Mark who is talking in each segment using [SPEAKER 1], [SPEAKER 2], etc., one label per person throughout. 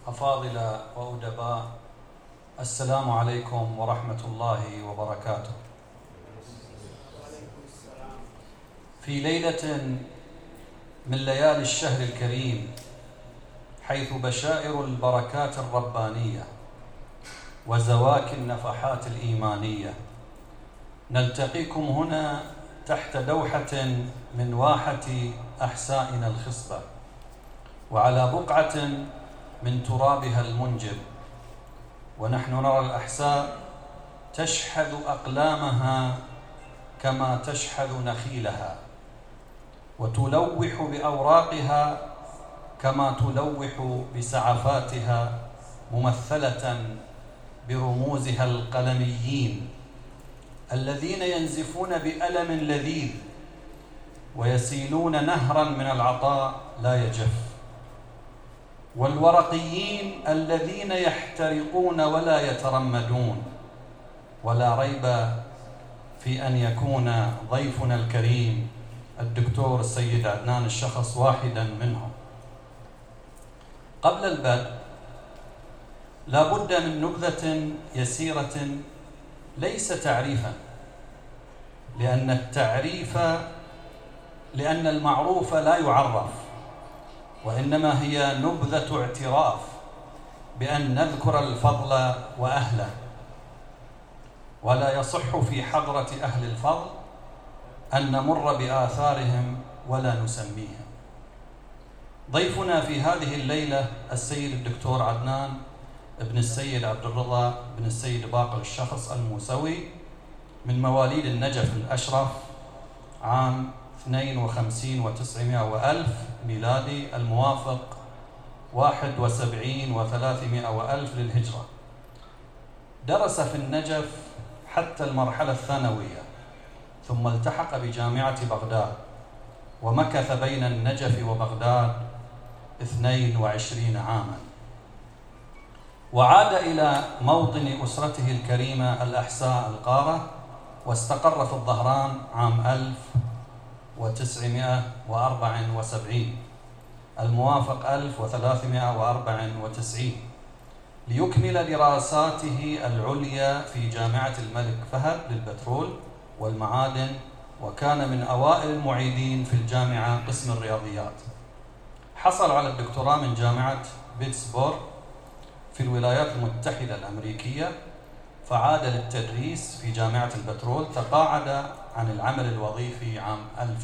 [SPEAKER 1] أفاضل وأدباء، السلام عليكم ورحمة الله وبركاته. في ليلة من ليالي الشهر الكريم، حيث بشائر البركات الربانية وزواكي النفحات الإيمانية، نلتقيكم هنا تحت دوحة من واحة أحسائنا الخصبة، وعلى بقعة من ترابها المنجب، ونحن نرى الأحساء تشحذ أقلامها كما تشحذ نخيلها، وتلوح بأوراقها كما تلوح بسعفاتها، ممثلة برموزها القلميين الذين ينزفون بألم لذيذ ويسيلون نهرا من العطاء لا يجف، والورقيين الذين يحترقون ولا يترمدون. ولا ريب في أن يكون ضيفنا الكريم الدكتور السيد عدنان الشخص واحدا منهم. قبل البدء لا بد من نبذة يسيرة، ليس تعريفا، لأن المعروف لا يعرف، وإنما هي نبذة اعتراف بأن نذكر الفضل وأهله، ولا يصح في حضرة أهل الفضل أن نمر بآثارهم ولا نسميهم. ضيفنا في هذه الليلة السيد الدكتور عدنان ابن السيد عبد الرضا بن السيد باقر الشخص الموسوي، من مواليد النجف الأشرف عام 52 و900 وألف ميلادي، الموافق 71 و300 وألف للهجرة. درس في النجف حتى المرحلة الثانوية، ثم التحق بجامعة بغداد، ومكث بين النجف وبغداد 22 عاما، وعاد إلى موطن أسرته الكريمة الأحساء القارة، واستقر في الظهران عام 1974 الموافق 1394 ليكمل دراساته العليا في جامعة الملك فهد للبترول والمعادن، وكان من أوائل المعيدين في الجامعة قسم الرياضيات. حصل على الدكتوراه من جامعة بيتسبورغ في الولايات المتحدة الأمريكية، فعاد للتدريس في جامعة البترول، تقاعد عن العمل الوظيفي عام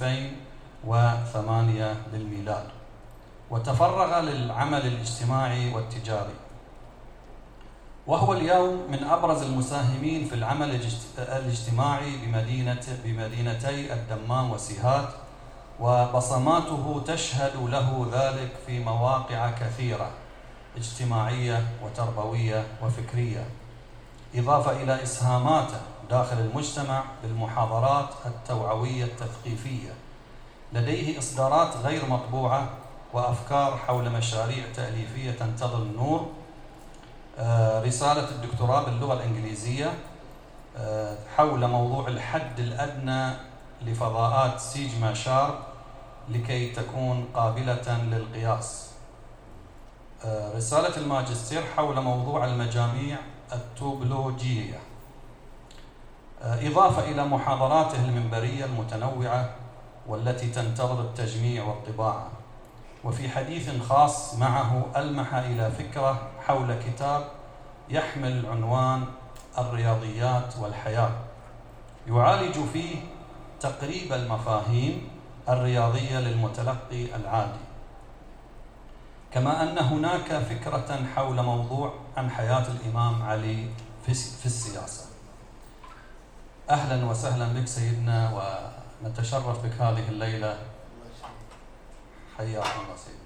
[SPEAKER 1] 2008 للميلاد، وتفرغ للعمل الاجتماعي والتجاري، وهو اليوم من أبرز المساهمين في العمل الاجتماعي بمدينتي الدمام وسيهات، وبصماته تشهد له ذلك في مواقع كثيرة اجتماعية وتربوية وفكرية، إضافة إلى إسهاماته داخل المجتمع بالمحاضرات التوعوية التثقيفية. لديه إصدارات غير مطبوعة وأفكار حول مشاريع تأليفية تنتظر النور. رسالة الدكتوراه باللغة الإنجليزية حول موضوع الحد الأدنى لفضاءات سيجما شارب لكي تكون قابلة للقياس. رسالة الماجستير حول موضوع المجاميع التوبولوجية، إضافة إلى محاضراته المنبرية المتنوعة والتي تنتظر التجميع والطباعة. وفي حديث خاص معه ألمح إلى فكرة حول كتاب يحمل عنوان الرياضيات والحياة، يعالج فيه تقريب المفاهيم الرياضية للمتلقي العادي، كما أن هناك فكرة حول موضوع عن حياة الإمام علي في السياسة. أهلا وسهلا بك سيدنا، ونتشرف بك هذه الليلة. حياكم الله سيدنا.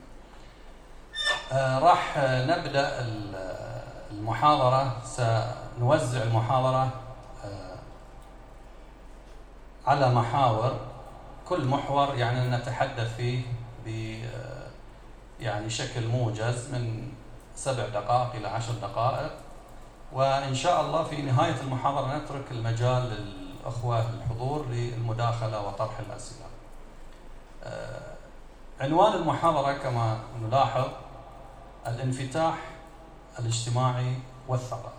[SPEAKER 1] راح نبدأ المحاضرة، سنوزع المحاضرة على محاور، كل محور يعني نتحدث فيه يعني شكل موجز من 7 دقائق إلى 10 دقائق، وإن شاء الله في نهاية المحاضرة نترك المجال للأخوة الحضور للمداخلة وطرح الأسئلة. عنوان المحاضرة كما نلاحظ الانفتاح الاجتماعي والثقافي.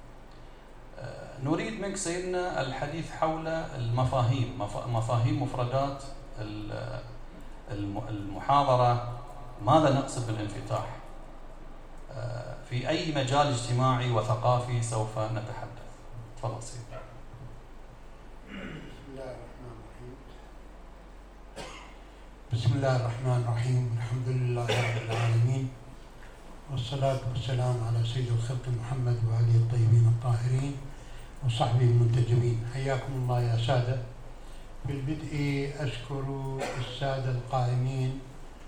[SPEAKER 1] نريد منك سيدنا الحديث حول المفاهيم، مفاهيم مفردات المحاضرة. ماذا نقصد بالانفتاح؟ في أي مجال اجتماعي وثقافي سوف نتحدث؟ تفضل سيدي.
[SPEAKER 2] بسم الله الرحمن الرحيم. الحمد لله رب العالمين، والصلاة والسلام على سيد الخلق محمد وآله الطيبين الطاهرين وصحبه المنتجبين. حياكم الله يا سادة. في البدء أشكر السادة القائمين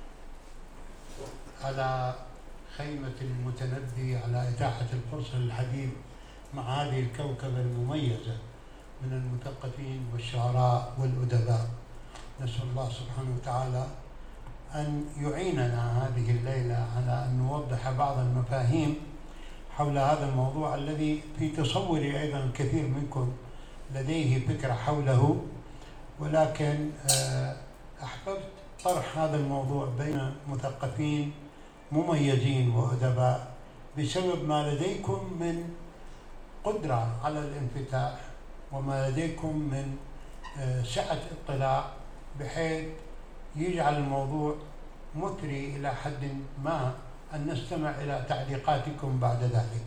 [SPEAKER 2] على خيمة المتنبي على إتاحة الفرصة للحديث مع هذه الكوكبة المميزة من المثقفين والشعراء والأدباء. نسأل الله سبحانه وتعالى أن يعيننا هذه الليلة على أن نوضح بعض المفاهيم حول هذا الموضوع الذي في تصوري أيضا الكثير منكم لديه فكرة حوله، ولكن أحببت طرح هذا الموضوع بين مثقفين مميزين وأدباء بسبب ما لديكم من قدرة على الانفتاح وما لديكم من سعة اطلاع، بحيث يجعل الموضوع مثري إلى حد ما أن نستمع إلى تعليقاتكم بعد ذلك.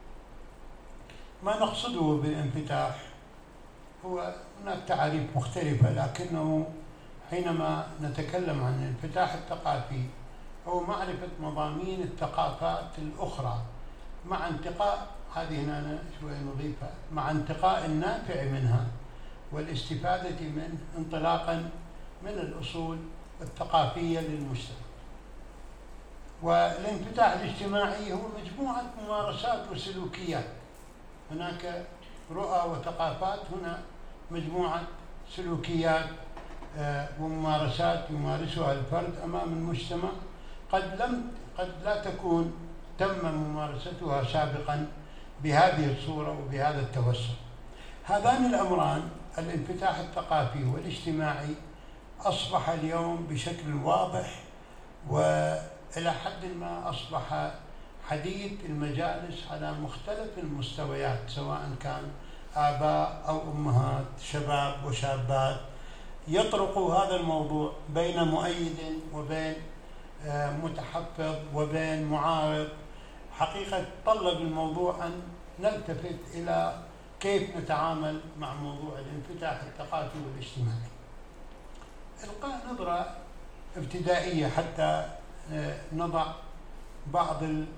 [SPEAKER 2] ما نقصده بالانفتاح هو هناك تعاريف مختلفة، لكنه حينما نتكلم عن الانفتاح الثقافي هو معرفة مضامين الثقافات الأخرى مع انتقاء، هذه هنا شوية نضيفها، مع انتقاء النافع منها والاستفادة منه انطلاقا من الأصول الثقافية للمجتمع. والانفتاح الاجتماعي هو مجموعة ممارسات وسلوكيات. هناك رؤى وثقافات، هنا مجموعة سلوكيات وممارسات يمارسها الفرد أمام المجتمع قد لا تكون تم ممارستها سابقا بهذه الصورة وبهذا التوسع. هذان الأمران الانفتاح الثقافي والاجتماعي أصبح اليوم بشكل واضح وإلى حد ما أصبح حديث المجالس على مختلف المستويات، سواء كان آباء أو أمهات، شباب وشابات، يطرقوا هذا الموضوع بين مؤيد وبين متحفظ وبين معارض. حقيقة طلب الموضوع أن نلتفت إلى كيف نتعامل مع موضوع الانفتاح الثقافي والاجتماعي. إلقاء نظرة ابتدائية حتى نضع بعض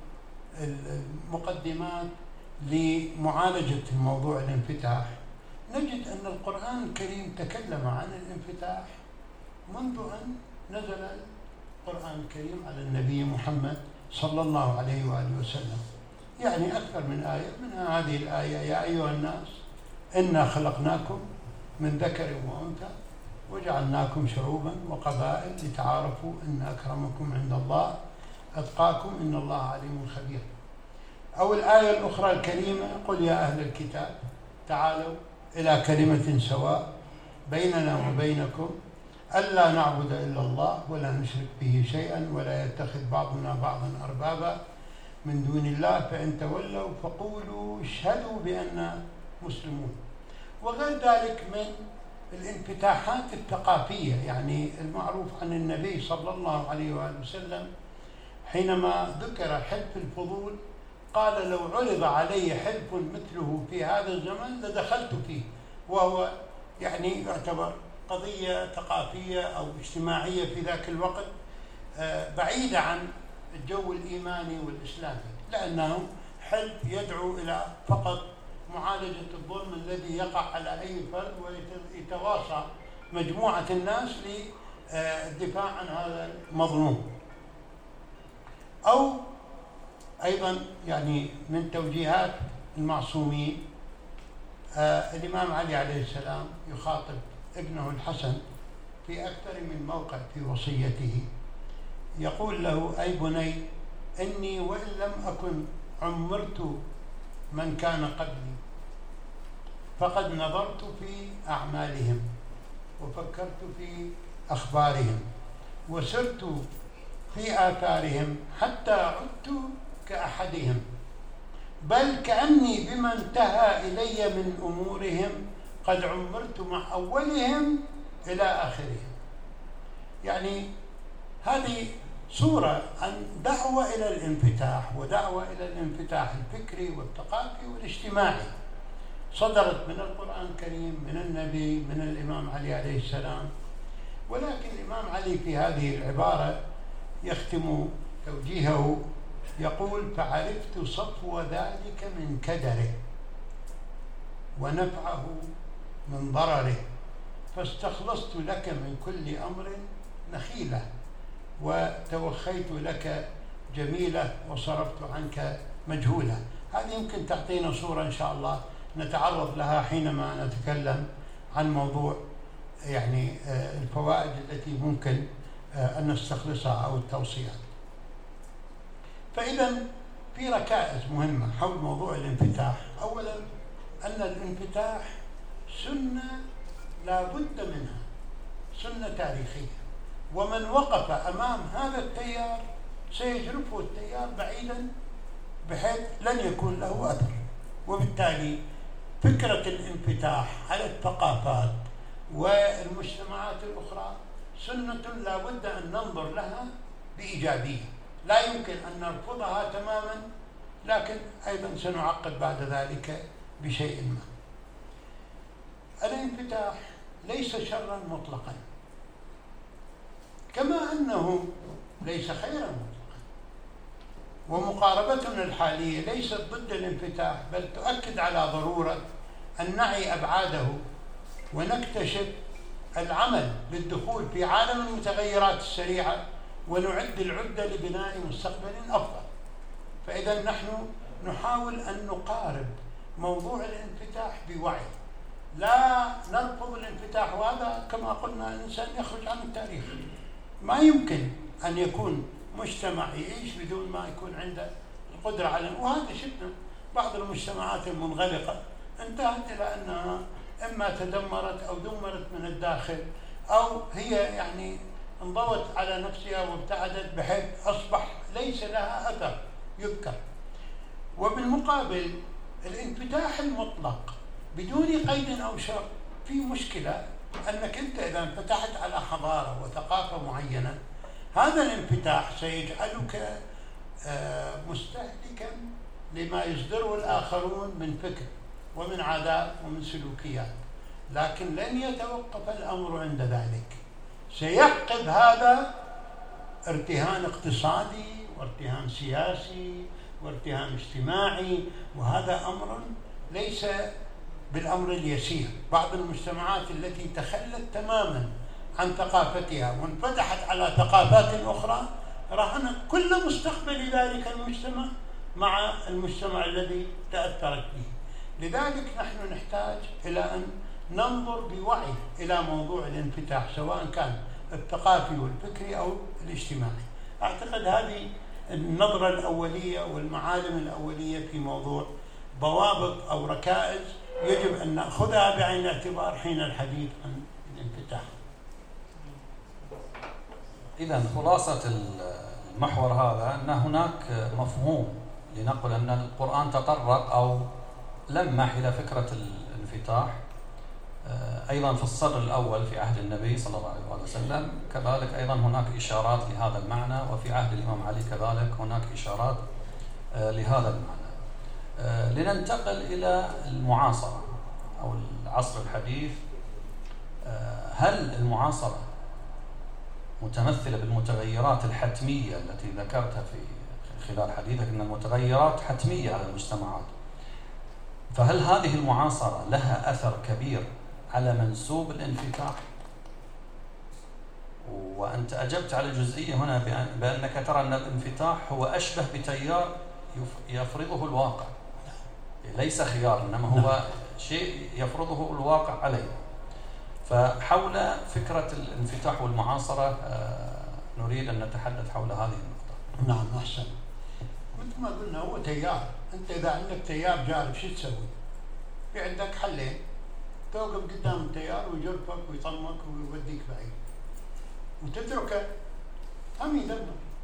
[SPEAKER 2] المقدمات لمعالجة الموضوع الانفتاح. نجد أن القرآن الكريم تكلم عن الانفتاح منذ أن نزل القرآن الكريم على النبي محمد صلى الله عليه وآله وسلم، يعني أكثر من آية، منها هذه الآية: يا أيها الناس إنا خلقناكم من ذكر وأنثى وجعلناكم شعوبا وقبائل لتعارفوا إن أكرمكم عند الله أتقاكم إن الله عليم خبير. أو الآية الأخرى الكريمة: قل يا أهل الكتاب تعالوا إلى كلمة سواء بيننا وبينكم ألا نعبد إلا الله ولا نشرك به شيئا ولا يتخذ بعضنا بعضا أربابا من دون الله فإن تولوا فقولوا اشهدوا بأننا مسلمون. وغير ذلك من الانفتاحات الثقافية، يعني المعروف عن النبي صلى الله عليه وآله وسلم حينما ذكر حلف الفضول قال: لو عرض علي حلف مثله في هذا الزمن لدخلت فيه، وهو يعني يعتبر قضية ثقافية أو اجتماعية في ذاك الوقت بعيدة عن الجو الإيماني والإسلامي، لأنه حلف يدعو إلى فقط معالجة الظلم الذي يقع على أي فرد، ويتواصى مجموعة الناس للدفاع عن هذا المظلوم. أو أيضا يعني من توجيهات المعصومين الإمام علي عليه السلام يخاطب ابنه الحسن في أكثر من موقع في وصيته، يقول له: أي بني إني وإن لم أكن عمرت من كان قبلي فقد نظرت في أعمالهم وفكرت في أخبارهم وسرت في آثارهم حتى عدت كأحدهم بل كأني بما انتهى إلي من أمورهم قد عمرت مع أولهم إلى آخرهم. يعني هذه صورة عن دعوة إلى الانفتاح، ودعوة إلى الانفتاح الفكري والثقافي والاجتماعي، صدرت من القرآن الكريم، من النبي، من الإمام علي عليه السلام. ولكن الإمام علي في هذه العبارة يختم توجيهه يقول: فعرفت صفو ذلك من كدره ونفعه من ضرره، فاستخلصت لك من كل أمر نخيلة، وتوخيت لك جميلة، وصرفت عنك مجهولة. هذه يمكن تعطينا صورة إن شاء الله نتعرض لها حينما نتكلم عن موضوع يعني الفوائد التي ممكن أن نستخلصها أو التوصيات. فإذا في ركائز مهمة حول موضوع الانفتاح. أولا أن الانفتاح سنة لا بد منها، سنة تاريخية، ومن وقف أمام هذا التيار سيجرفه التيار بعيدا بحيث لن يكون له أثر. وبالتالي فكرة الانفتاح على الثقافات والمجتمعات الأخرى سنة لا بد أن ننظر لها بإيجابية، لا يمكن أن نرفضها تماما، لكن أيضا سنعقد بعد ذلك بشيء ما. الانفتاح ليس شرا مطلقا، كما أنه ليس خيرا مطلقا. ومقاربتنا الحالية ليست ضد الانفتاح، بل تؤكد على ضرورة أن نعي أبعاده ونكتشف العمل للدخول في عالم المتغيرات السريعة، ونعد العدة لبناء مستقبل أفضل. فإذا نحن نحاول أن نقارب موضوع الانفتاح بوعي، لا نرفض الانفتاح. وهذا كما قلنا الإنسان يخرج عن التاريخ، ما يمكن أن يكون مجتمع يعيش بدون ما يكون عنده القدرة على، وهذا شفنا بعض المجتمعات المنغلقة انتهت إلى أنها إما تدمرت أو دمرت من الداخل، أو هي يعني انضوت على نفسها وابتعدت بحيث أصبح ليس لها أثر يذكر. وبالمقابل الانفتاح المطلق بدون قيد أو شرط في مشكلة، أنك أنت إذا انفتحت على حضارة وثقافة معينة، هذا الانفتاح سيجعلك مستهلكا لما يصدره الآخرون من فكر ومن عادات ومن سلوكيات، لكن لن يتوقف الأمر عند ذلك. سيعقب هذا ارتهان اقتصادي وارتهان سياسي وارتهان اجتماعي، وهذا أمر ليس بالأمر اليسير. بعض المجتمعات التي تخلت تماما عن ثقافتها وانفتحت على ثقافات أخرى رهنت كل مستقبل ذلك المجتمع مع المجتمع الذي تأثرت به. لذلك نحن نحتاج إلى أن ننظر بوعي إلى موضوع الانفتاح، سواء كان الثقافي والفكري أو الاجتماعي. أعتقد هذه النظرة الأولية والمعالم الأولية في موضوع ضوابط أو ركائز يجب أن نأخذها بعين الاعتبار حين الحديث عن الانفتاح.
[SPEAKER 1] إذا خلاصة المحور هذا أن هناك مفهوم لنقل أن القرآن تطرق أو لمح إلى فكرة الانفتاح أيضا في الصدر الأول في عهد النبي صلى الله عليه وسلم، كذلك أيضا هناك إشارات لهذا المعنى، وفي عهد الإمام علي كذلك هناك إشارات لهذا المعنى. لننتقل إلى المعاصرة أو العصر الحديث. هل المعاصرة متمثلة بالمتغيرات الحتمية التي ذكرتها في خلال حديثك أن المتغيرات حتمية على المجتمعات؟ فهل هذه المعاصرة لها أثر كبير على منسوب الانفتاح؟ وأنت أجبت على جزئية هنا بأنك ترى أن الانفتاح هو أشبه بتيار يفرضه الواقع، ليس خيار، إنما هو شيء يفرضه الواقع عليه. فحول فكرة الانفتاح والمعاصرة نريد أن نتحدث حول هذه النقطة.
[SPEAKER 2] نعم، أحسن. مثل ما قلنا هو تيار. أنت إذا عندك تيار جارف شو تسوي؟ في عندك حلين: توقف قدام التيار ويجرفك ويطمك ويوديك بعيد، وتتركه هم يدمر.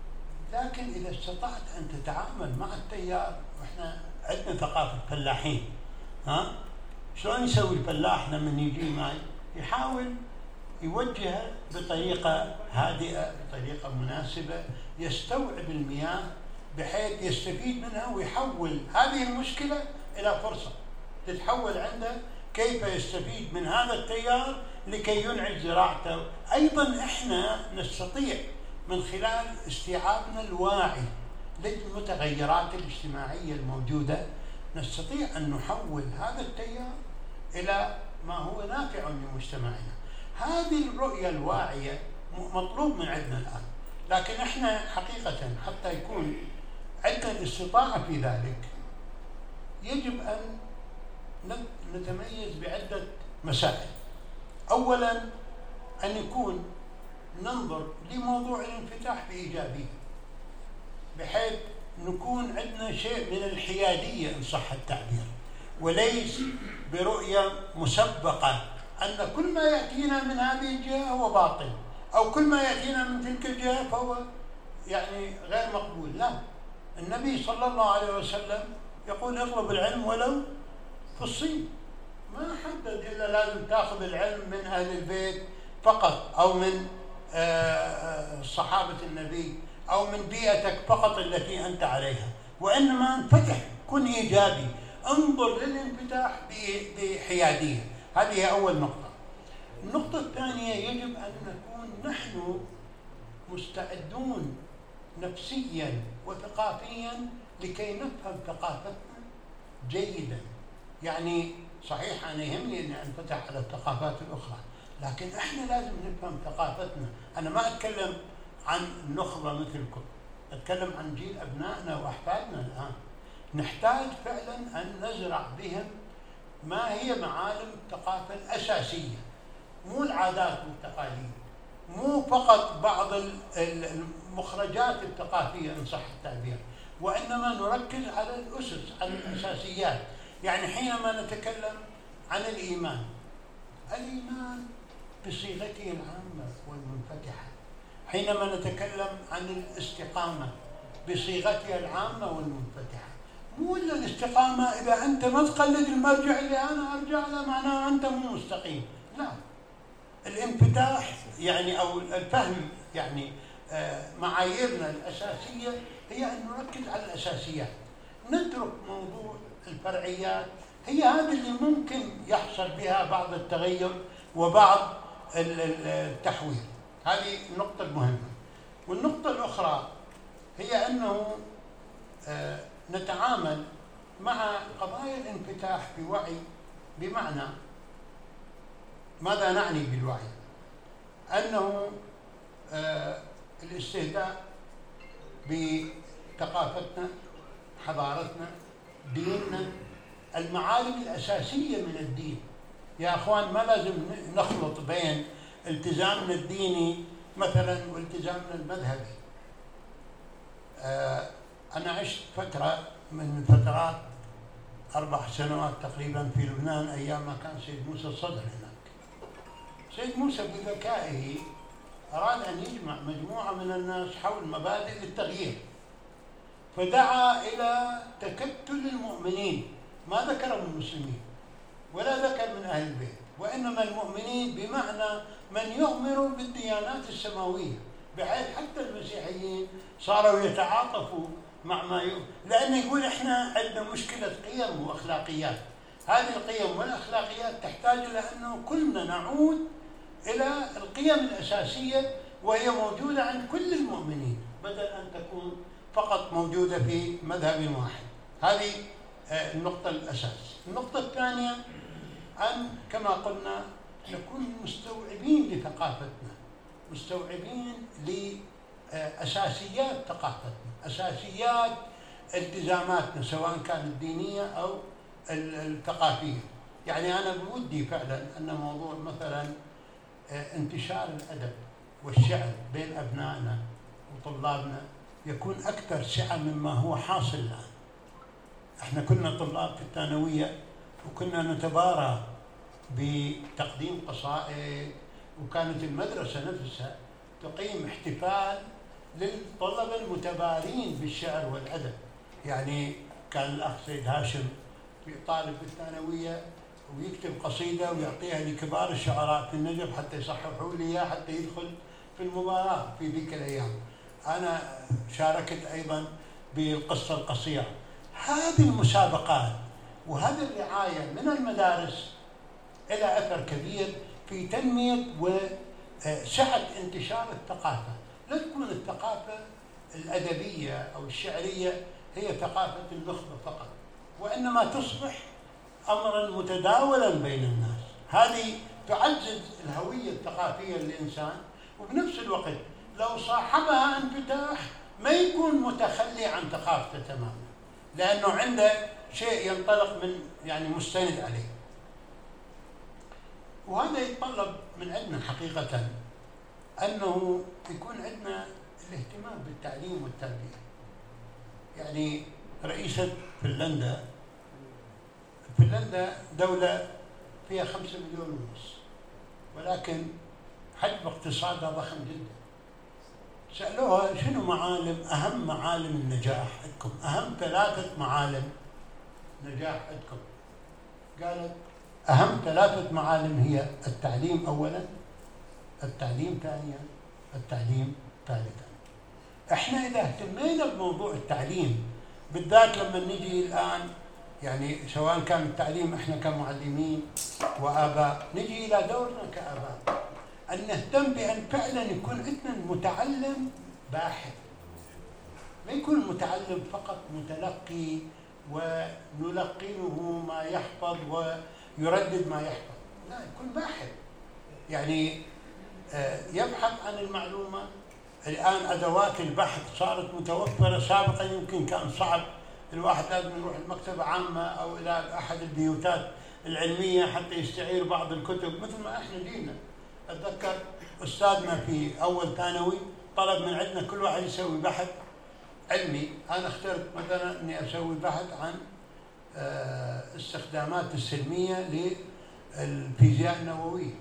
[SPEAKER 2] لكن إذا استطعت أن تتعامل مع التيار، وإحنا عندنا ثقافة فلاحين، شلون يسوي الفلاح لما يجي ماي؟ يحاول يوجهها بطريقة هادئة، بطريقة مناسبة، يستوعب المياه بحيث يستفيد منها ويحول هذه المشكلة إلى فرصة تتحول عنده، كيف يستفيد من هذا التيار لكي ينعش زراعته. أيضا إحنا نستطيع من خلال استيعابنا الواعي للمتغيرات الاجتماعية الموجودة، نستطيع أن نحول هذا التيار إلى ما هو نافع لمجتمعنا. هذه الرؤية الواعية مطلوب من عندنا الآن، لكن إحنا حقيقة حتى يكون عندنا الاستطاعة في ذلك يجب أن نتميز بعدة مسائل. أولا أن يكون ننظر لموضوع الانفتاح بإيجابية، بحيث نكون عندنا شيء من الحيادية إن صح التعبير، وليس برؤية مسبقة أن كل ما يأتينا من هذه الجهة هو باطل، أو كل ما يأتينا من تلك الجهة فهو يعني غير مقبول. لا، النبي صلى الله عليه وسلم يقول اطلب العلم ولو في الصين، ما حدد إلا لازم تأخذ العلم من أهل البيت فقط، أو من صحابة النبي، أو من بيئتك فقط التي أنت عليها، وإنما انفتح، كن إيجابي، انظر للانفتاح بحيادية. هذه أول نقطة. النقطة الثانية، يجب أن نكون نحن مستعدون نفسيا وثقافيا لكي نفهم ثقافتنا جيدا. يعني صحيح أنا يهمني أن أنفتح على الثقافات الأخرى، لكن إحنا لازم نفهم ثقافتنا. أنا ما أتكلم عن النخبة مثلكم، أتكلم عن جيل أبنائنا وأحفادنا الآن. نحتاج فعلا أن نزرع بهم ما هي معالم الثقافة الأساسية، مو العادات والتقاليد، مو فقط بعض المخرجات الثقافية إن صح التعبير، وإنما نركز على الأسس، على الأساسيات. يعني حينما نتكلم عن الإيمان بصيغته العامة والمنفتحة، حينما نتكلم عن الاستقامة بصيغتها العامة والمنفتحة، مو إلا الاستقامة إذا أنت ما تقلد المرجع اللي أنا أرجع له معناه أنت مو مستقيم. لا، الانفتاح يعني أو الفهم، يعني معاييرنا الأساسية هي أن نركز على الأساسيات، نترك موضوع الفرعيات، هي هذه اللي ممكن يحصل بها بعض التغير وبعض التحوير. هذه النقطة المهمة. والنقطة الأخرى هي أنه نتعامل مع قضايا الانفتاح بوعي. بمعنى ماذا نعني بالوعي؟ أنه الاستهداء بثقافتنا، حضارتنا، ديننا، المعالم الأساسية من الدين. يا أخوان، ما لازم نخلط بين التزامنا الديني مثلا والتزامنا المذهبي. أنا عشت فترة من فترات 4 سنوات تقريبا في لبنان، أيام ما كان سيد موسى الصدر هناك. سيد موسى بذكائه أراد أن يجمع مجموعة من الناس حول مبادئ للتغيير، فدعا إلى تكتل المؤمنين، ما ذكر من المسلمين ولا ذكر من أهل البيت، وإنما المؤمنين بمعنى من يؤمن بالديانات السماوية، بحيث حتى المسيحيين صاروا يتعاطفوا مع ما لأنه يقول إحنا عندنا مشكلة قيم وأخلاقيات. هذه القيم والأخلاقيات تحتاج إلى أنه كلنا نعود إلى القيم الأساسية، وهي موجودة عند كل المؤمنين بدل أن تكون فقط موجودة في مذهب واحد. هذه النقطة الأساس. النقطة الثانية، أن كما قلنا نكون مستوعبين لثقافتنا، مستوعبين لأساسيات ثقافتنا، أساسيات التزاماتنا سواء كانت دينية أو الثقافية. يعني أنا بودي فعلا أن موضوع مثلا انتشار الأدب والشعر بين أبنائنا وطلابنا يكون أكثر سعة مما هو حاصل الآن. احنا كنا طلاب في الثانوية وكنا نتبارى بتقديم قصائد، وكانت المدرسة نفسها تقيم احتفال للطلبة المتبارين بالشعر والأدب. يعني كان الأخ سيد هاشم طالب بالثانوية ويكتب قصيدة ويعطيها لكبار الشعراء في النجف حتى يصححوا لي إياه حتى يدخل في المباراة في ذيك الأيام. أنا شاركت أيضا بالقصة القصيرة. هذه المسابقات وهذه الرعاية من المدارس إلى أثر كبير في تنمية وسعة انتشار الثقافة. لا تكون الثقافة الأدبية أو الشعرية هي ثقافة النخبة فقط، وإنما تصبح أمرا متداولا بين الناس. هذه تعزز الهوية الثقافية للإنسان، وبنفس الوقت لو صاحبها انفتاح ما يكون متخلي عن ثقافته تماما، لأنه عنده شيء ينطلق من يعني مستند عليه. وهذا يتطلب من عندنا حقيقة أنه يكون عندنا الاهتمام بالتعليم والتربية. يعني رئيسة فنلندا دولة فيها 5 مليون ونص، ولكن حجم اقتصادها ضخم جدا. سألوها شنو أهم معالم النجاح عندكم؟ أهم 3 معالم نجاح عندكم؟ قالت أهم 3 معالم هي التعليم أولا، التعليم ثانيا، التعليم ثالثا. احنا إذا اهتمينا بموضوع التعليم بالذات لما نجي الآن، يعني سواء كان التعليم احنا كمعلمين وآباء، نجي إلى دورنا كآباء أن نهتم بأن فعلا يكون عندنا المتعلم باحث، ما يكون المتعلم فقط متلقي ونلقنه ما يحفظ ويردد ما يحفظ، لا، يكون باحث، يعني يبحث عن المعلومة. الآن أدوات البحث صارت متوفرة، سابقا يمكن كان صعب، الواحد لازم يروح المكتبة عامة أو إلى أحد البيوتات العلمية حتى يستعير بعض الكتب مثل ما احنا جينا. أتذكر أستاذنا في أول ثانوي طلب من عندنا كل واحد يسوي بحث علمي. أنا اخترت مثلا أني أسوي بحث عن استخدامات السلمية للفيزياء النووية.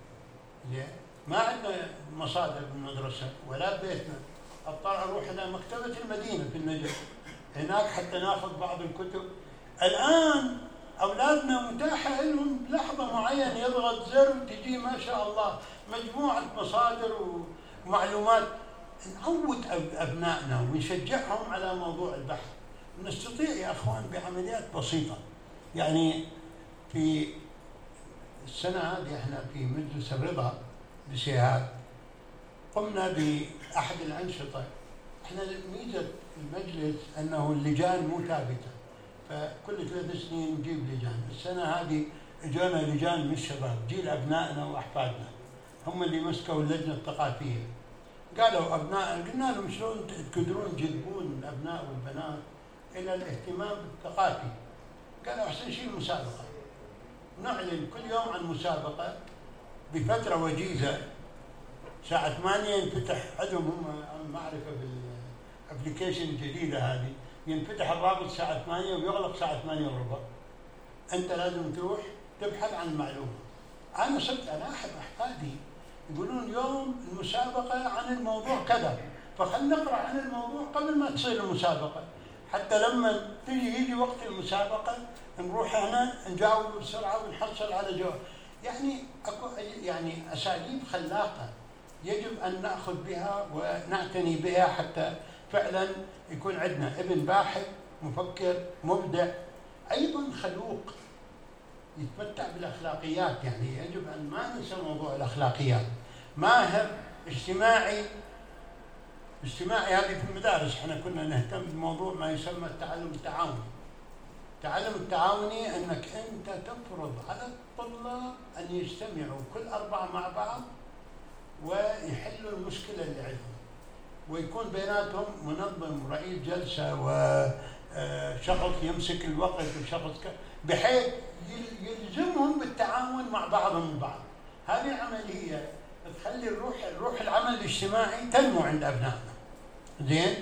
[SPEAKER 2] ما عندنا مصادر بالمدرسة ولا ببيتنا، اضطر أروح إلى مكتبة المدينة في النجف هناك حتى ناخذ بعض الكتب. الآن أولادنا متاحة لهم لحظة معينة يضغط زر تجي ما شاء الله مجموعة مصادر ومعلومات. نعود أبنائنا ونشجعهم على موضوع البحث. نستطيع يا أخوان بعمليات بسيطة. يعني في السنة هذه احنا في مجلس الرضا بسيهات قمنا بأحد الأنشطة. احنا ميزة المجلس أنه اللجان مو ثابتة، فكل 3 سنين نجيب لجان. السنة هذه اجانا لجان من الشباب، جيل أبنائنا وأحفادنا هم اللي مسكوا اللجنة الثقافية. قالوا أبناء، قلنا لهم شلون تقدرون تجذبون الأبناء والبنات إلى الاهتمام بالثقافي؟ قالوا أحسن شيء المسابقة، نعلن كل يوم عن مسابقة بفترة وجيزة. الساعة 8 ينفتح عندهم هم معرفة بالابلكيشن الجديدة هذه، ينفتح الرابط الساعة 8 ويغلق الساعة 8:15. أنت لازم تروح تبحث عن المعلومة. أنا صرت ألاحظ أحفادي يقولون يوم المسابقة عن الموضوع كذا، فخلنا نقرأ عن الموضوع قبل ما تصير المسابقة، حتى لما يجي وقت المسابقة نروح هنا نجاوب بسرعة ونحصل على جواب. يعني أكو يعني أساليب خلاقة يجب أن نأخذ بها ونعتني بها حتى فعلا يكون عندنا ابن باحث مفكر مبدع، أيضا خلوق يتمتع بالأخلاقيات. يعني يجب أن ما ننسى موضوع الأخلاقيات. ماهر اجتماعي هذه في المدارس احنا كنا نهتم بموضوع ما يسمى التعلم التعاوني. التعلم التعاوني أنك أنت تفرض على الطلاب أن يجتمعوا كل 4 مع بعض ويحلوا المشكلة اللي عندهم، ويكون بيناتهم منظم رئيس جلسة وشخص يمسك الوقت وشخص بحيث يلزمهم بالتعاون مع بعضهم البعض. هذه عملية تخلي الروح العمل الاجتماعي تنمو عند أبنائنا. زين.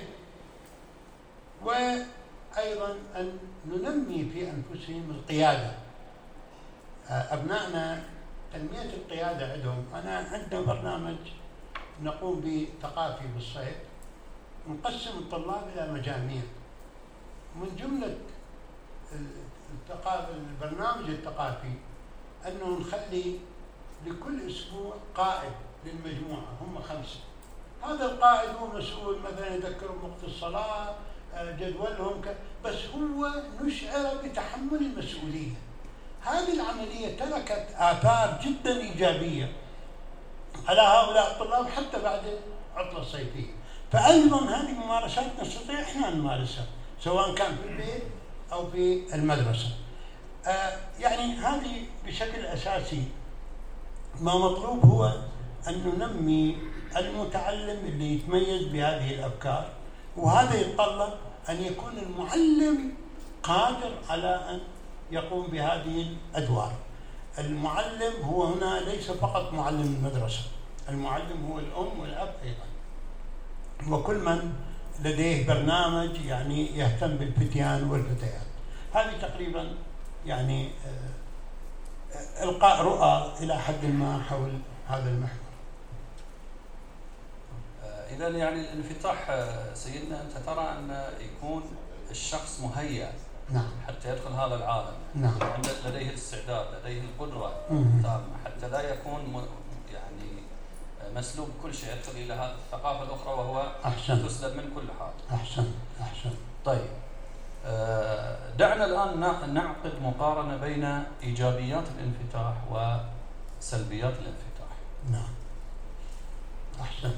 [SPEAKER 2] وأيضا أن ننمي في أنفسهم القيادة. أبنائنا تنمية القيادة عندهم. أنا عندنا برنامج نقوم بثقافي بالصيف نقسم الطلاب إلى مجاميع. من جملة البرنامج الثقافي أنه نخلي لكل أسبوع قائد للمجموعة، هم 5. هذا القائد هو مسؤول مثلا يذكرهم وقت الصلاة، جدولهم بس هو نشعر بتحمل المسؤولية. هذه العملية تركت آثار جدا إيجابية على هؤلاء الطلاب حتى بعد العطلة الصيفية. فأيضا هذه ممارسات نستطيع إحنا أن نمارسها سواء كان في البيت أو في المدرسة. يعني هذه بشكل أساسي ما مطلوب هو أن ننمي المتعلم اللي يتميز بهذه الأفكار، وهذا يتطلب أن يكون المعلم قادر على أن يقوم بهذه الأدوار. المعلم هو هنا ليس فقط معلم المدرسة، المعلم هو الأم والأب أيضا، وكل من لديه برنامج يعني يهتم بالفتيان والفتيات. هذه تقريبا يعني إلقاء رؤى إلى حد ما حول هذا المحور.
[SPEAKER 1] إذا يعني الانفتاح سيدنا، أنت ترى أن يكون الشخص مهيأ
[SPEAKER 2] نعم
[SPEAKER 1] حتى يدخل هذا العالم،
[SPEAKER 2] نعم،
[SPEAKER 1] لديه الاستعداد، لديه القدرة تامة، حتى لا يكون يعني مسلوب كل شيء، يدخل إلى هذه الثقافة الأخرى وهو تسلب من كل حال.
[SPEAKER 2] أحسن.
[SPEAKER 1] طيب، دعنا الآن نعقد مقارنة بين إيجابيات الانفتاح وسلبيات الانفتاح.
[SPEAKER 2] نعم، أحسن.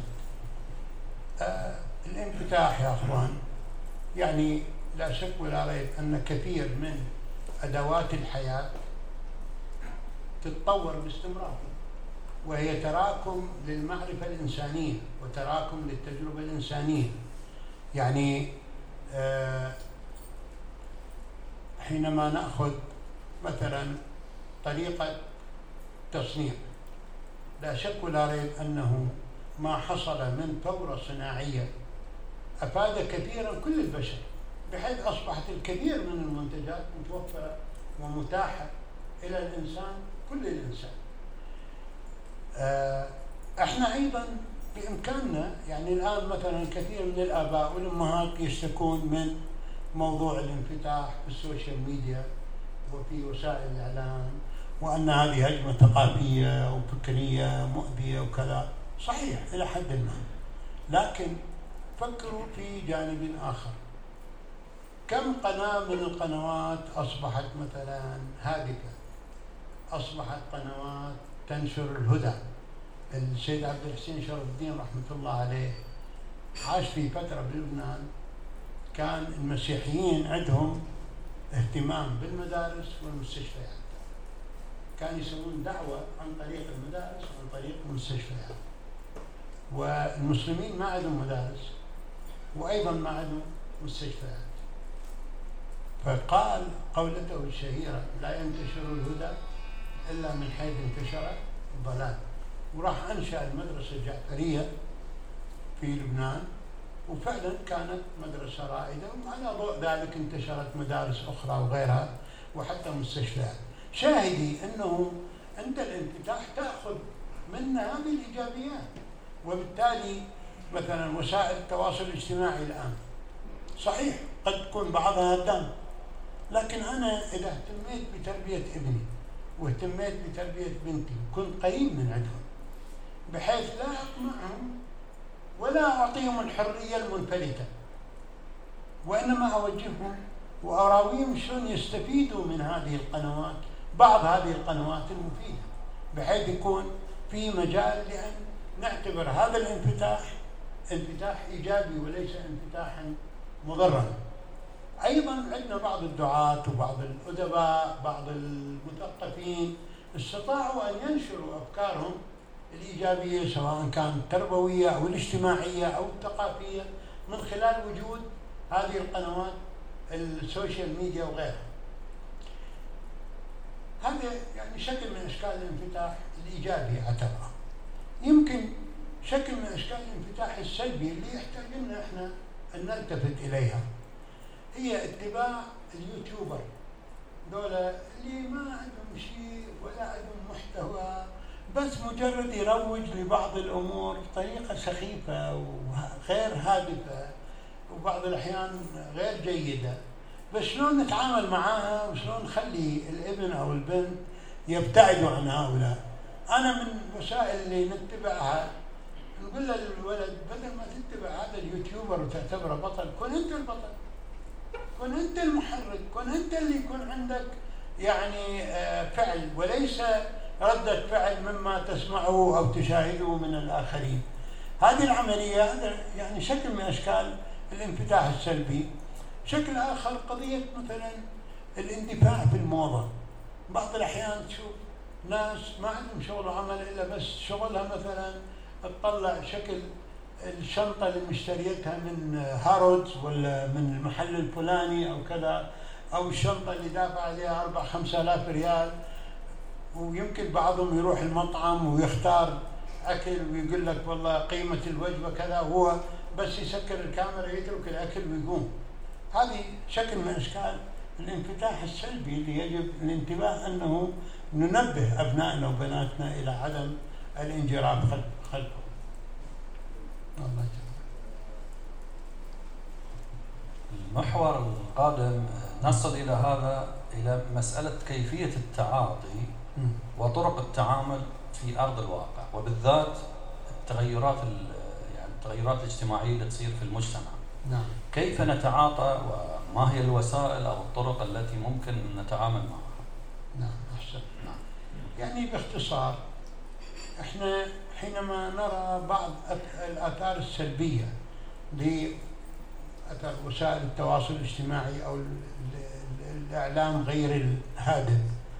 [SPEAKER 2] الانفتاح يا أخوان يعني لا شك ولا ريب أن كثير من أدوات الحياة تتطور باستمرار، وهي تراكم للمعرفة الإنسانية وتراكم للتجربة الإنسانية. يعني حينما نأخذ مثلا طريقة تصنيع، لا شك ولا ريب أنه ما حصل من ثورة صناعية أفاد كثيرا كل البشر، بحيث أصبحت الكثير من المنتجات متوفرة ومتاحة إلى الإنسان، كل الإنسان. احنا أيضا بإمكاننا، يعني الآن مثلا كثير من الآباء والأمهات يشتكون من موضوع الانفتاح في السوشيال ميديا وفي وسائل الإعلام، وأن هذه هجمة ثقافية وفكرية مؤذية وكذا. صحيح إلى حد ما، لكن فكروا في جانب آخر. كم قناة من القنوات أصبحت مثلا هادفة، أصبحت قنوات تنشر الهدى. السيد عبد الحسين شرف الدين رحمة الله عليه عاش في فترة بلبنان كان المسيحيين عندهم اهتمام بالمدارس والمستشفيات، كان يسوون دعوة عن طريق المدارس وعن طريق المستشفيات، والمسلمين ما عندهم مدارس وأيضا ما عندهم مستشفيات. فقال قولته الشهيرة: لا ينتشر الهدى إلا من حيث انتشر الضلال. وراح أنشأ المدرسة الجعفرية في لبنان، وفعلا كانت مدرسة رائدة، وعلى ضوء ذلك انتشرت مدارس أخرى وغيرها وحتى مستشفيات. شاهدي أنه عند الانفتاح تأخذ منا هذه الإيجابيات. وبالتالي مثلا وسائل التواصل الاجتماعي الآن صحيح قد تكون بعضها هدام، لكن أنا إذا اهتميت بتربية ابني واهتميت بتربية بنتي وكنت قريب من عندهم بحيث لا أقمعهم ولا أعطيهم الحرية المنفلتة، وإنما أوجههم وأراويهم شلون يستفيدوا من هذه القنوات، بعض هذه القنوات المفيدة، بحيث يكون في مجال لأن نعتبر هذا الانفتاح انفتاح إيجابي وليس انفتاحا مضرا. أيضا عندنا بعض الدعاة وبعض الأدباء، بعض المثقفين استطاعوا أن ينشروا أفكارهم الإيجابية سواء كانت التربوية أو الاجتماعية أو الثقافية من خلال وجود هذه القنوات السوشيال ميديا وغيرها. هذا يعني شكل من أشكال الانفتاح الإيجابي أعتبره. يمكن شكل من أشكال الانفتاح السلبي اللي يحتاج لنا إحنا أن نلتفت إليها هي اتباع اليوتيوبر دولة اللي ما عندهم شيء ولا عندهم محتوى بس مجرد يروج لبعض الأمور بطريقة سخيفة وغير هادفة وبعض الأحيان غير جيدة. بس شلون نتعامل معاها وشلون نخلي الابن أو البنت يبتعدوا عن هؤلاء؟ أنا من الوسائل اللي نتبعها نقول للولد بدل ما تتبع هذا اليوتيوبر وتعتبره بطل، كن أنت البطل، كن أنت المحرك، كن أنت اللي يكون عندك يعني فعل وليس ردة فعل مما تسمعه أو تشاهده من الآخرين. هذه العملية هذا يعني شكل من أشكال الانفتاح السلبي. شكل آخر قضية مثلا الاندفاع في الموضة. بعض الأحيان تشوف ناس ما عندهم شغل وعمل إلا بس شغلها مثلا تطلع شكل الشنطة اللي مشتريتها من هارودز ولا من المحل الفلاني أو كذا، أو الشنطة اللي دافع عليها 4-5 آلاف ريال. ويمكن بعضهم يروح المطعم ويختار أكل ويقول لك والله قيمة الوجبة كذا، هو بس يسكر الكاميرا يترك الأكل ويقوم. هذه شكل من أشكال الانفتاح السلبي اللي يجب الانتباه أنه ننبه أبنائنا وبناتنا إلى عدم الانجراف خلفه. الله يجزاك.
[SPEAKER 1] المحور القادم نصل إلى مسألة كيفية التعاطي وطرق التعامل في أرض الواقع، وبالذات التغيرات الاجتماعية اللي تصير في المجتمع.
[SPEAKER 2] نعم.
[SPEAKER 1] كيف نتعاطى وما هي الوسائل أو الطرق التي ممكن نتعامل معها؟
[SPEAKER 2] نعم أحسن. نعم. يعني باختصار احنا حينما نرى بعض الآثار السلبية لأثر وسائل التواصل الاجتماعي أو الإعلام غير الهادف،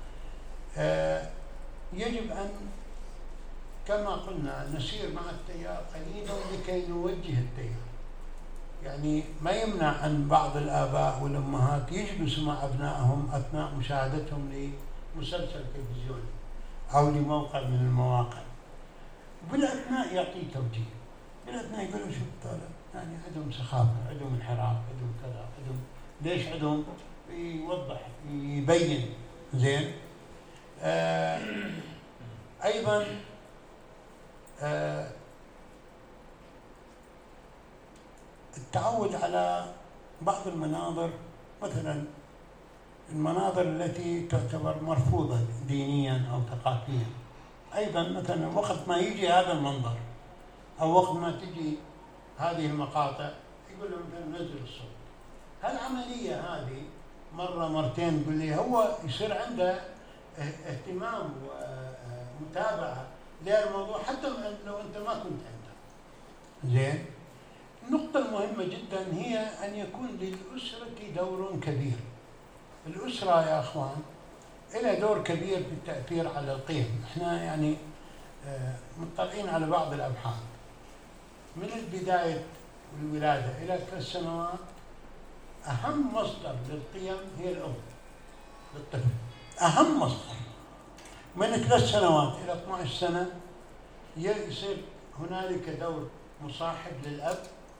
[SPEAKER 2] يجب أن كما قلنا نسير مع التيار قليلا لكي نوجه التيار. يعني ما يمنع أن بعض الآباء والأمهات يجلسوا مع أبنائهم أثناء مشاهدتهم لمسلسل تلفزيوني أو لموقع من المواقع، وبالأثناء يعطيه توجيه، بالأثناء يقولوا شوف طالب يعني عندهم سخافة، عندهم انحراف، عندهم كذا، عندهم ليش عندهم، يوضح يبين. زين. أيضا التعود على بعض المناظر، مثلا المناظر التي تعتبر مرفوضة دينيا أو ثقافيا. أيضا مثلا وقت ما يجي هذا المنظر أو وقت ما تجي هذه المقاطع يقول لهم مثلا نزل الصوت. هالعملية هذه مرة مرتين يقول لي هو يصير عنده اهتمام ومتابعة للموضوع حتى لو أنت ما كنت عنده. زين. النقطة المهمة جدا هي أن يكون للأسرة دور كبير. الأسرة يا أخوان لها دور كبير في التأثير على القيم. احنا يعني مطلعين على بعض الأبحاث من البداية والولادة إلى 3 سنوات أهم مصدر للقيم هي الأم للطفل. أهم مصدر. من 3 سنوات إلى 12 سنة يصير هنالك دور مصاحب للأب،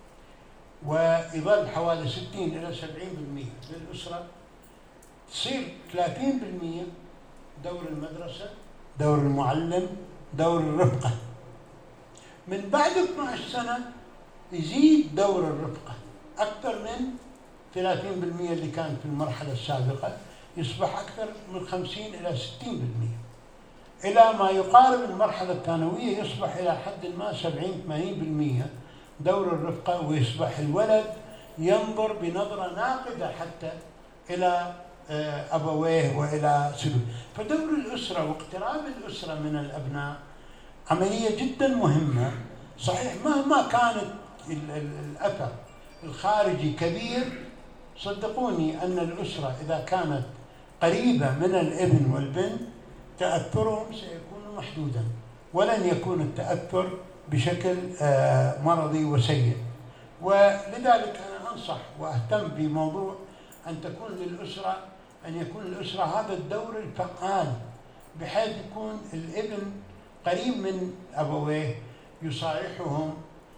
[SPEAKER 2] ويظل حوالي 60 إلى 70% للأسرة. تصير 30% دور المدرسة، دور المعلم، دور الرفقة. من بعد 12 سنة يزيد دور الرفقة أكثر من 30% اللي كان في المرحلة السابقة، يصبح أكثر من 50 إلى 60%، إلى ما يقارب المرحلة الثانوية يصبح إلى حد ما 70-80% دور الرفقة، ويصبح الولد ينظر بنظرة ناقدة حتى إلى أبويه وإلى سلوك. فدور الأسرة واقتراب الأسرة من الأبناء عملية جدا مهمة. صحيح مهما كانت الأثر الخارجي كبير، صدقوني أن الأسرة إذا كانت قريبة من الابن والبنت تأثرهم سيكون محدودا، ولن يكون التأثر بشكل مرضي وسيء. ولذلك أنا أنصح وأهتم بموضوع أن يكون للأسرة هذا الدور الفعال، بحيث يكون الابن قريب من أبويه يصارحهم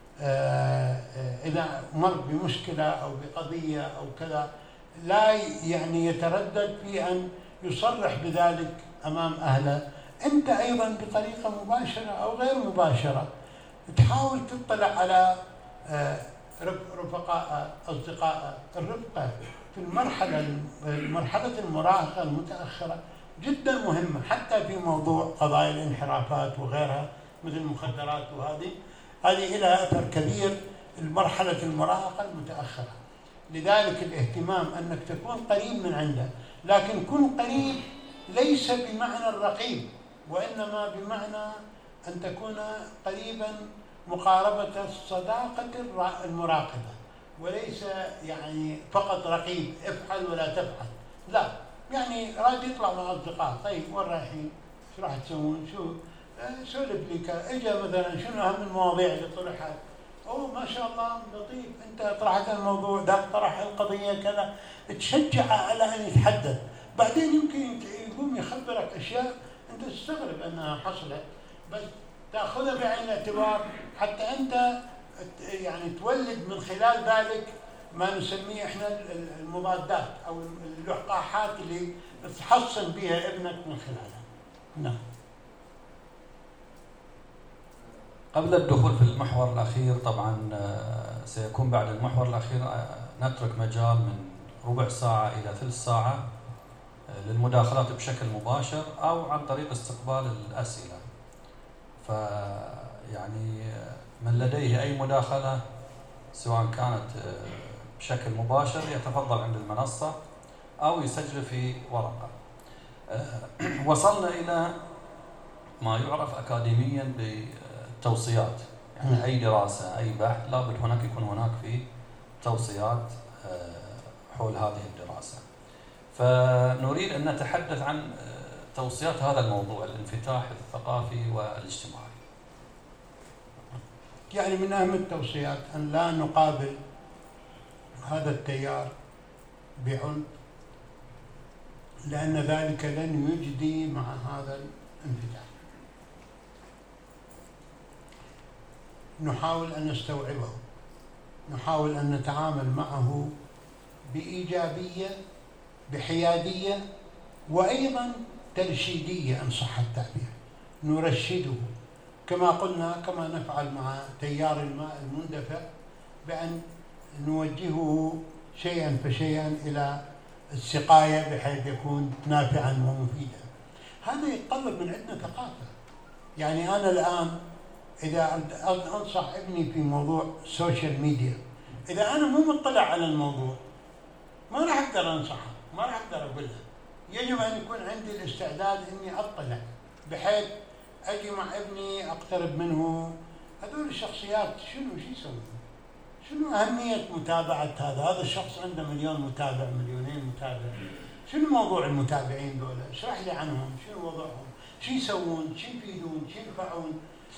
[SPEAKER 2] إذا مر بمشكلة أو بقضية أو كذا، لا يعني يتردد في أن يصرح بذلك أمام أهله أنت أيضا بطريقة مباشرة أو غير مباشرة تحاول تطلع على رفقاء أصدقاء. الرفقة في مرحلة المراهقة المتأخرة جدا مهمة، حتى في موضوع قضايا الانحرافات وغيرها مثل المخدرات، هذه لها أثر كبير المرحلة المراهقة المتأخرة. لذلك الاهتمام أنك تكون قريب من عنده، لكن كن قريب ليس بمعنى الرقيب، وإنما بمعنى أن تكون قريبا مقاربة الصداقة المراقبة، وليس يعني فقط رقيب افعل ولا تفعل، لا، يعني راد يطلع مع أصدقاء، طيب وين رايحين؟ شو راح تسوون؟ شو سولف لك، اجا مثلا شنو أهم المواضيع اللي طرحت؟ اوه ما شاء الله لطيف، انت طرحت الموضوع، ذاك طرح القضيه كذا، تشجعه على ان يتحدث. بعدين يمكن يقوم يخبرك اشياء انت تستغرب انها حصلت، بس تاخذها بعين الاعتبار حتى انت يعني تولد من خلال ذلك ما نسميه احنا المضادات او اللقاحات اللي تحصن بها ابنك من خلالها. نعم.
[SPEAKER 1] قبل الدخول في المحور الأخير، طبعا سيكون بعد المحور الأخير نترك مجال من ربع ساعة إلى ثلث ساعة للمداخلات بشكل مباشر أو عن طريق استقبال الأسئلة. فيعني من لديه أي مداخلة سواء كانت بشكل مباشر يتفضل عند المنصة أو يسجل في ورقة. وصلنا إلى ما يعرف أكاديميا توصيات، يعني أي دراسة أي بحث لابد هناك يكون هناك في توصيات حول هذه الدراسة. فنريد أن نتحدث عن توصيات هذا الموضوع، الانفتاح الثقافي والاجتماعي.
[SPEAKER 2] يعني من أهم التوصيات أن لا نقابل هذا التيار بعنف، لأن ذلك لن يجدي مع هذا الانفتاح. نحاول أن نستوعبه، نحاول أن نتعامل معه بإيجابية، بحيادية، وأيضا ترشيدية إن صح التعبير. نرشده كما قلنا، كما نفعل مع تيار الماء المندفع، بأن نوجهه شيئا فشيئا إلى السقاية بحيث يكون نافعا ومفيدا. هذا يتطلب من عندنا ثقافة. يعني أنا الآن إذا أنصح ابني في موضوع السوشيال ميديا، إذا أنا مو مطلع على الموضوع ما راح أقدر أنصحه، ما راح أقدر أقول له. يجب أن يكون عندي الاستعداد إني أطلع، بحيث أجي مع ابني أقترب منه. هذول الشخصيات شو يسوون؟ شنو أهمية متابعة هذا الشخص؟ عنده 1,000,000 متابع، 2,000,000 متابع. شنو موضوع المتابعين دول؟ اشرح لي عنهم، شنو وضعهم؟ شو يسوون؟ شو يفيدون؟ شو ينفعون؟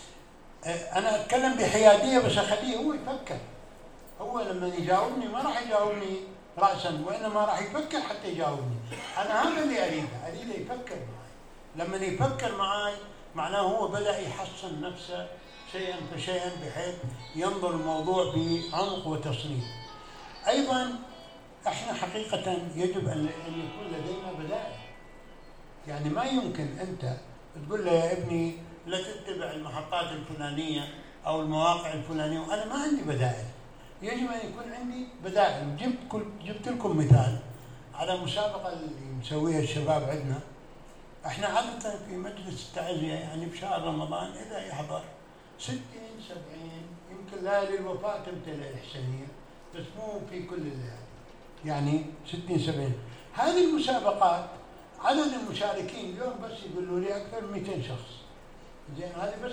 [SPEAKER 2] أنا أتكلم بحيادية بس أخليه هو يفكر. هو لما يجاوبني ما راح يجاوبني رأسا، وإنما راح يفكر حتى يجاوبني. أنا هذا اللي أريده يفكر معي. لما يفكر معي معناه هو بدأ يحصن نفسه شيئا فشيئا بحيث ينظر الموضوع بعمق وتصنيف. أيضا احنا حقيقة يجب أن يكون لدينا بدائل. يعني ما يمكن أنت تقول له يا ابني لا تتبع المحطات الفلانية أو المواقع الفلانية وأنا ما عندي بدائل. يجب أن يكون عندي بدائل. جبت لكم مثال على مسابقة اللي مسويها الشباب عندنا. احنا عادة في مجلس التعزية يعني بشهر رمضان إذا يحضر 60 70 يمكن ليالي الوفاة تمتلئ الحسينية، بس مو في كل الليالي، يعني 60 70. هذه المسابقات عدد المشاركين اليوم بس يقولوا لي أكثر من 200 شخص. زين، هذه بس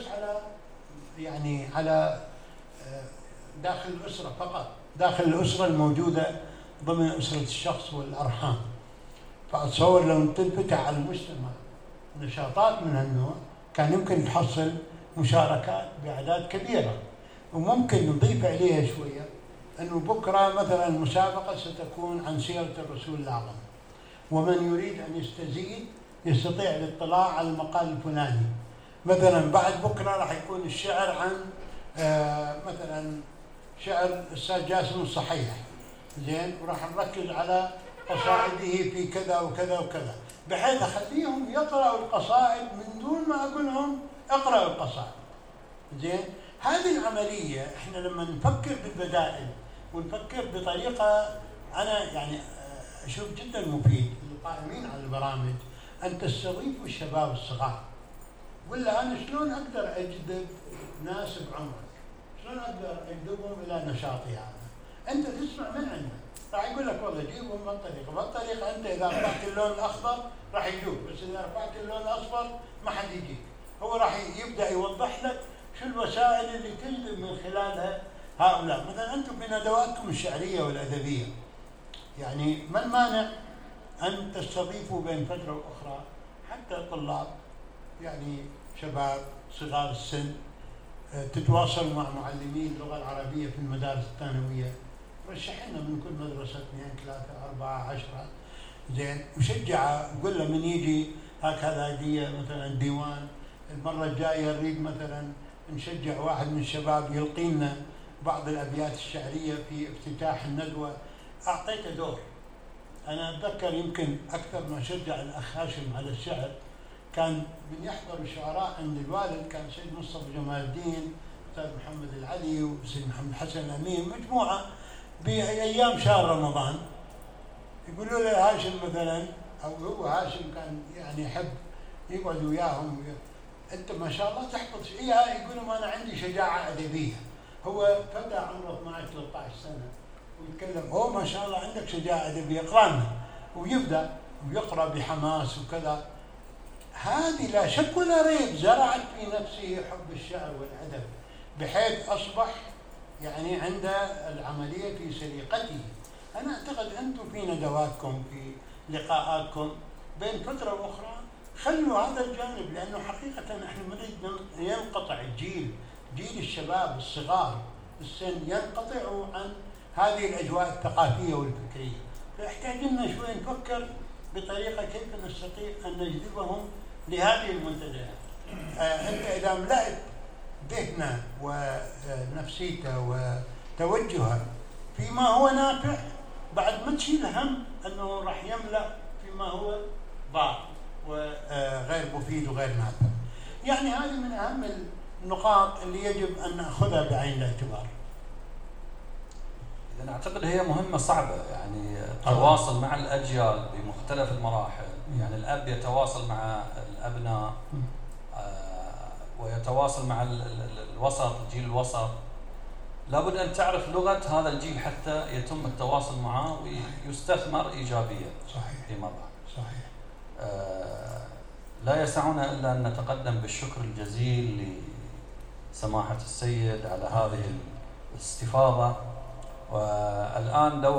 [SPEAKER 2] على داخل الأسرة فقط، داخل الأسرة الموجودة ضمن أسرة الشخص والأرحام. فأتصور لو تنفتح على المجتمع نشاطات من هالنوع كان يمكن تحصل مشاركات بأعداد كبيرة. وممكن نضيف عليها شوية أنه بكرة مثلا المسابقة ستكون عن سيرة الرسول الأعظم، ومن يريد أن يستزيد يستطيع الاطلاع على المقال الفلاني. مثلا بعد بكرة راح يكون الشعر عن مثلا شعر الأستاذ جاسم الصحيح، زين، وراح نركز على قصائده في كذا وكذا وكذا. بحيث أخليهم يقرأوا القصائد من دون ما أقول لهم اقرأوا القصائد. زين، هذه العملية احنا لما نفكر بالبدائل ونفكر بطريقة، أنا يعني أشوف جدا مفيد للقائمين على البرامج أن تستضيفوا الشباب الصغار. ولا أنا شلون أقدر أجذب ناس بعمرك؟ شلون أقدر أجذبهم إلى نشاطي هذا؟ أنت تسمع من عنده، راح يقول لك والله جيبهم بالطريقة، أنت إذا رفعت اللون الأخضر راح يجوك، بس إذا رفعت اللون الأصفر ما حد يجيك. هو راح يبدأ يوضح لك شو الوسائل اللي تجذب من خلالها هؤلاء. مثلا أنتم في ندواتكم الشعرية والأدبية، يعني ما المانع أن تستضيفوا بين فترة وأخرى حتى طلاب، يعني شباب صغار السن، تتواصلوا مع معلمين اللغة العربية في المدارس الثانوية، رشحنا من كل مدرسة 2 3 4 10. زين، وشجع، قول له من يجي هكذا هدية مثلا ديوان. المرة الجاية نريد مثلا نشجع واحد من الشباب يلقي لنا بعض الأبيات الشعرية في افتتاح الندوة. أعطيته دور. أنا أتذكر يمكن أكثر ما شجع الأخ هاشم على الشعر، كان من يحضر الشعراء عند الوالد كان سيد مصطفى جمال الدين، أستاذ محمد العلي، وسيد محمد حسن الأمين، مجموعة بأيام شهر رمضان. يقولوا له هاشم مثلا، أو هو هاشم كان يعني يحب يقعد وياهم، أنت ما شاء الله تحفظ شيء. يقولوا ما أنا عندي شجاعة أدبية. هو فتى عمره 12 13 سنة ويتكلم، هو ما شاء الله عندك شجاعة أدبية، اقرأنا. ويبدأ ويقرأ بحماس وكذا. هذه لا شك ولا ريب زرعت في نفسه حب الشعر والأدب، بحيث أصبح يعني عند العملية في سليقته. أنا أعتقد أنتم في ندواتكم في لقاءاتكم بين فترة وأخرى خلوا هذا الجانب، لأنه حقيقة نحن نريد ينقطع جيل الشباب الصغار السن ينقطعوا عن هذه الأجواء الثقافية والفكرية. فيحتاج لنا شوي نفكر بطريقة كيف نستطيع أن نجذبهم لهذه المنتديات. أنت إذا ملأت ذهنه ونفسيته وتوجهه فيما هو نافع، بعد ما تشيل هم أنه راح يملأ فيما هو ضار وغير مفيد وغير نافع. يعني هذه من أهم النقاط اللي يجب أن نأخذها بعين الاعتبار.
[SPEAKER 1] إذا أعتقد هي مهمة صعبة، يعني التواصل مع الأجيال بمختلف المراحل. يعني الأب يتواصل مع الأبناء ويتواصل مع الوسط، الجيل الوسط. لابد أن تعرف لغة هذا الجيل حتى يتم التواصل معه ويستثمر إيجابيا.
[SPEAKER 2] صحيح.
[SPEAKER 1] فيما بعد.
[SPEAKER 2] صحيح.
[SPEAKER 1] لا يسعنا إلا أن نتقدم بالشكر الجزيل لسماحة السيد على هذه الاستفاضة. والآن دور